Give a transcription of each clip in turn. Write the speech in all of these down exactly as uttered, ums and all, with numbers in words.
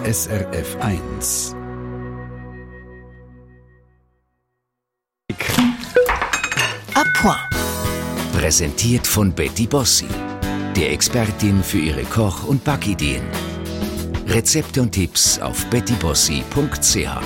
S R F eins. A point. Präsentiert von Betty Bossi, der Expertin für ihre Koch- und Backideen. Rezepte und Tipps auf betty bossi punkt c h.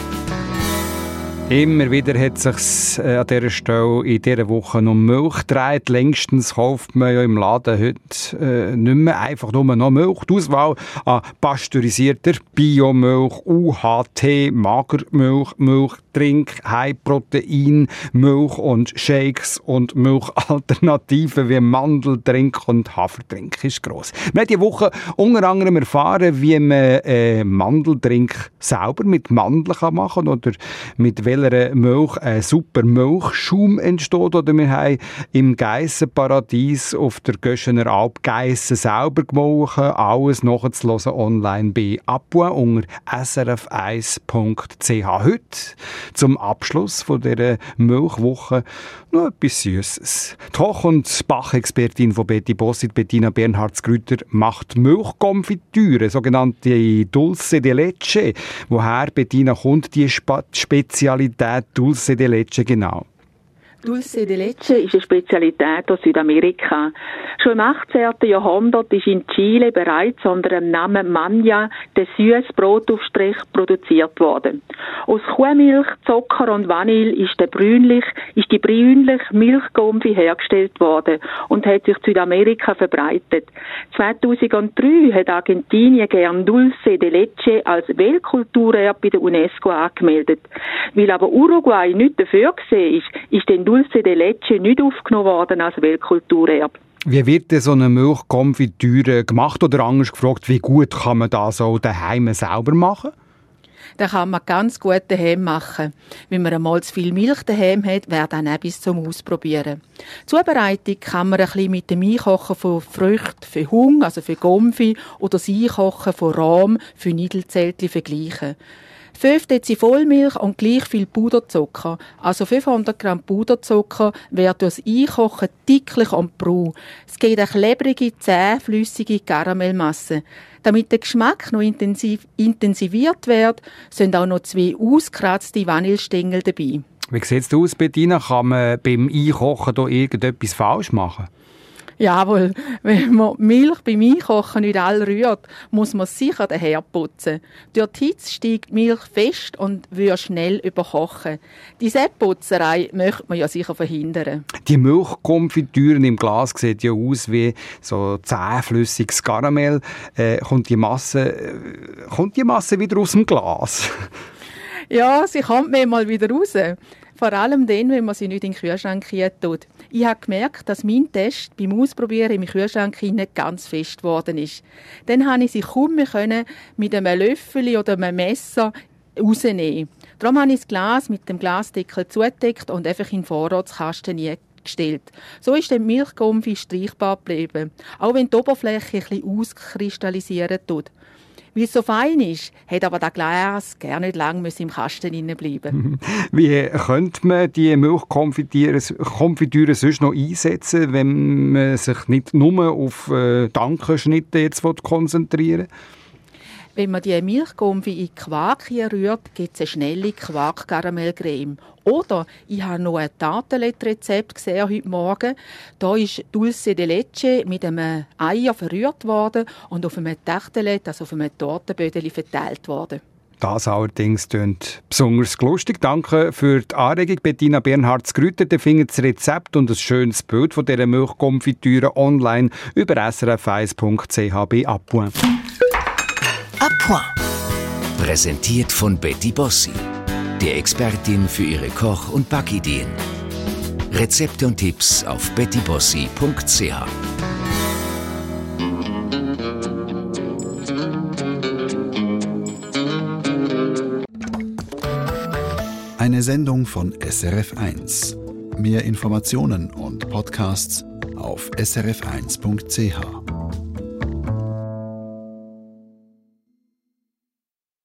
Immer wieder hat es sich äh, an dieser Stelle in dieser Woche noch Milch gedreht. Längstens kauft man ja im Laden heute äh, nicht mehr einfach nur noch Milch. Die Auswahl an pasteurisierter Biomilch, U H T, Magermilch, Milchtrink, High-Protein, Milch und Shakes und Milchalternativen wie Mandeltrink und Hafertrink ist gross. Wir haben diese Woche unter anderem erfahren, wie man äh, Mandeltrink selber mit Mandeln kann machen oder mit welcher Milch ein super Milchschaum entsteht. Oder wir haben im Geissenparadies auf der Göschener Alp Geissen selber gemolken. Alles nachzuhören online bei Apua unter s r f eins punkt c h. Heute zum Abschluss von dieser Milchwoche noch etwas Süßes. Die Koch- und Bachexpertin von Betty Bossi, Bettina Bernhardt-Grüter, macht Milchkonfitüre, sogenannte Dulce de Leche. Woher, Bettina, kommt die Spezialität Dulce de Leche genau? Dulce de Leche ist eine Spezialität aus Südamerika. Schon im achtzehnten Jahrhundert ist in Chile bereits unter dem Namen Manja der süße Brotaufstrich produziert worden. Aus Kuhmilch, Zucker und Vanille ist, der brünlich, ist die brünliche Milchgomfi hergestellt worden und hat sich in Südamerika verbreitet. zweitausenddrei hat Argentinien gern Dulce de Leche als Weltkulturerbe bei der UNESCO angemeldet. Weil aber Uruguay nicht dafür gesehen ist, ist den Dulce de Leche nicht aufgenommen worden als Weltkulturerbe. Wie wird denn so eine Milchkonfitüre gemacht? Oder anders gefragt, wie gut kann man das auch daheim selber machen? Das kann man ganz gut daheim machen. Wenn man einmal zu viel Milch daheim hat, wäre dann etwas zum Ausprobieren. Die Zubereitung kann man ein bisschen mit dem Einkochen von Früchten für Hung, also für Gomfi, oder das Einkochen von Rahm für Niedelzeltli vergleichen. fünf Dezi Vollmilch und gleich viel Puderzucker. Also fünfhundert Gramm Puderzucker wird durch das Einkochen dicklich und braun. Es gibt eine klebrige, zähflüssige Karamellmasse. Damit der Geschmack noch intensiv, intensiviert wird, sind auch noch zwei ausgekratzte Vanillestängel dabei. Wie sieht es aus, Bettina? Kann man beim Einkochen da irgendetwas falsch machen? Jawohl, wenn man Milch beim Einkochen nicht all rührt, muss man sicher den Herd putzen. Durch die Hitze steigt die Milch fest und wird schnell überkochen. Diese Putzerei möchte man ja sicher verhindern. Die Milchkonfitüren im Glas sieht ja aus wie so zähflüssiges Karamell. Äh, kommt, die Masse, äh, kommt die Masse wieder aus dem Glas? Ja, sie kommt mir mal wieder raus. Vor allem dann, wenn man sie nicht in den Kühlschrank tut. Ich habe gemerkt, dass mein Test beim Ausprobieren im Kühlschrank nicht ganz fest geworden ist. Dann konnte ich sie kaum mehr mit einem Löffel oder einem Messer rausnehmen. Darum habe ich das Glas mit dem Glasdeckel zugedeckt und einfach in den Vorratskasten gestellt. So ist die Milchgomfi streichbar geblieben, auch wenn die Oberfläche ein bisschen auskristallisieren tut. Weil es so fein ist, hat aber das Glas gar nicht lange im Kasten bleiben. Wie könnte man die Milchkonfitüre sonst noch einsetzen, wenn man sich nicht nur auf äh, Dankenschnitte jetzt konzentrieren will? Wenn man die Milchgomfi in Quark rührt, gibt es eine schnelle Quark-Karamellcreme. Oder ich habe noch ein Tartelett-Rezept gesehen heute Morgen. Da ist Dulce de Leche mit einem Eier verrührt worden und auf einem Tartelett, also auf einem Tortenbödeli, verteilt worden. Das allerdings klingt besonders lustig. Danke für die Anregung, Bettina Bernhardt-Grüter. Ihr findet das Rezept und ein schönes Bild von dieser Milchkonfitüre online über s r f eins punkt c h bei Appoint. A point. Präsentiert von Betty Bossi, der Expertin für ihre Koch- und Backideen. Rezepte und Tipps auf betty bossi punkt c h. Eine Sendung von S R F eins. Mehr Informationen und Podcasts auf s r f eins punkt c h.